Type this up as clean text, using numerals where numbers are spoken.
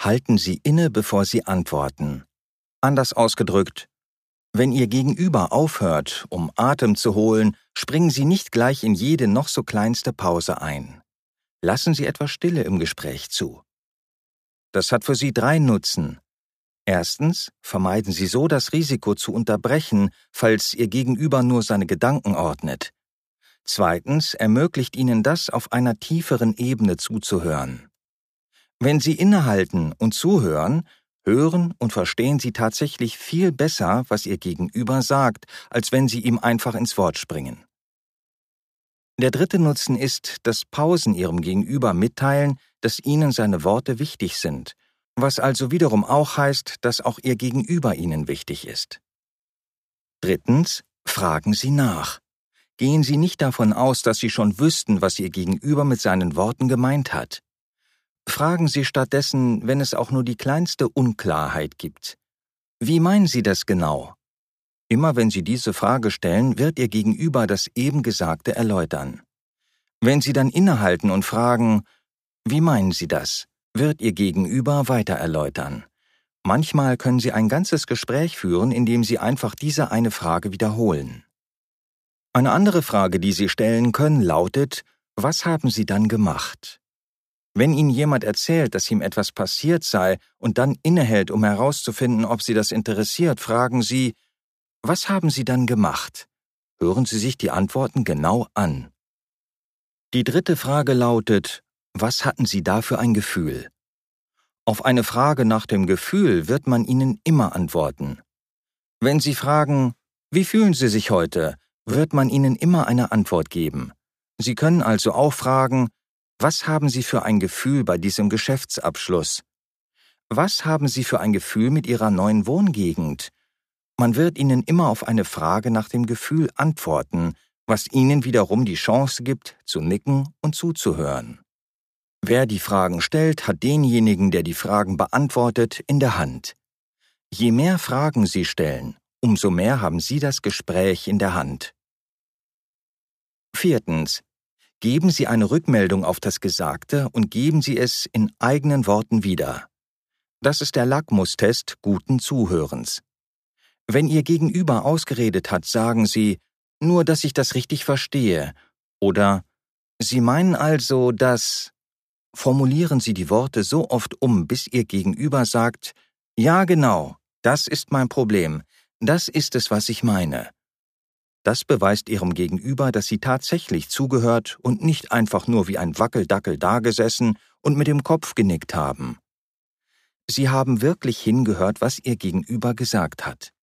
Halten Sie inne, bevor Sie antworten. Anders ausgedrückt: Wenn Ihr Gegenüber aufhört, um Atem zu holen, springen Sie nicht gleich in jede noch so kleinste Pause ein. Lassen Sie etwas Stille im Gespräch zu. Das hat für Sie 3 Nutzen. Erstens, vermeiden Sie so das Risiko zu unterbrechen, falls Ihr Gegenüber nur seine Gedanken ordnet. Zweitens, ermöglicht Ihnen das, auf einer tieferen Ebene zuzuhören. Wenn Sie innehalten und zuhören, hören und verstehen Sie tatsächlich viel besser, was Ihr Gegenüber sagt, als wenn Sie ihm einfach ins Wort springen. Der 3. Nutzen ist, dass Pausen Ihrem Gegenüber mitteilen, dass Ihnen seine Worte wichtig sind, was also wiederum auch heißt, dass auch Ihr Gegenüber Ihnen wichtig ist. Drittens, fragen Sie nach. Gehen Sie nicht davon aus, dass Sie schon wüssten, was Ihr Gegenüber mit seinen Worten gemeint hat. Fragen Sie stattdessen, wenn es auch nur die kleinste Unklarheit gibt. Wie meinen Sie das genau? Immer wenn Sie diese Frage stellen, wird Ihr Gegenüber das eben Gesagte erläutern. Wenn Sie dann innehalten und fragen, wie meinen Sie das, wird Ihr Gegenüber weiter erläutern. Manchmal können Sie ein ganzes Gespräch führen, indem Sie einfach diese eine Frage wiederholen. Eine andere Frage, die Sie stellen können, lautet: Was haben Sie dann gemacht? Wenn Ihnen jemand erzählt, dass ihm etwas passiert sei und dann innehält, um herauszufinden, ob Sie das interessiert, fragen Sie: Was haben Sie dann gemacht? Hören Sie sich die Antworten genau an. Die 3. Frage lautet: Was hatten Sie da für ein Gefühl? Auf eine Frage nach dem Gefühl wird man Ihnen immer antworten. Wenn Sie fragen: Wie fühlen Sie sich heute?, wird man Ihnen immer eine Antwort geben. Sie können also auch fragen: Was haben Sie für ein Gefühl bei diesem Geschäftsabschluss? Was haben Sie für ein Gefühl mit Ihrer neuen Wohngegend? Man wird Ihnen immer auf eine Frage nach dem Gefühl antworten, was Ihnen wiederum die Chance gibt, zu nicken und zuzuhören. Wer die Fragen stellt, hat denjenigen, der die Fragen beantwortet, in der Hand. Je mehr Fragen Sie stellen, umso mehr haben Sie das Gespräch in der Hand. 4. Geben Sie eine Rückmeldung auf das Gesagte und geben Sie es in eigenen Worten wieder. Das ist der Lackmustest guten Zuhörens. Wenn Ihr Gegenüber ausgeredet hat, sagen Sie: Nur, dass ich das richtig verstehe. Oder: Sie meinen also, dass... Formulieren Sie die Worte so oft um, bis Ihr Gegenüber sagt: Ja, genau, das ist mein Problem. Das ist es, was ich meine. Das beweist Ihrem Gegenüber, dass Sie tatsächlich zugehört und nicht einfach nur wie ein Wackeldackel dagesessen und mit dem Kopf genickt haben. Sie haben wirklich hingehört, was Ihr Gegenüber gesagt hat.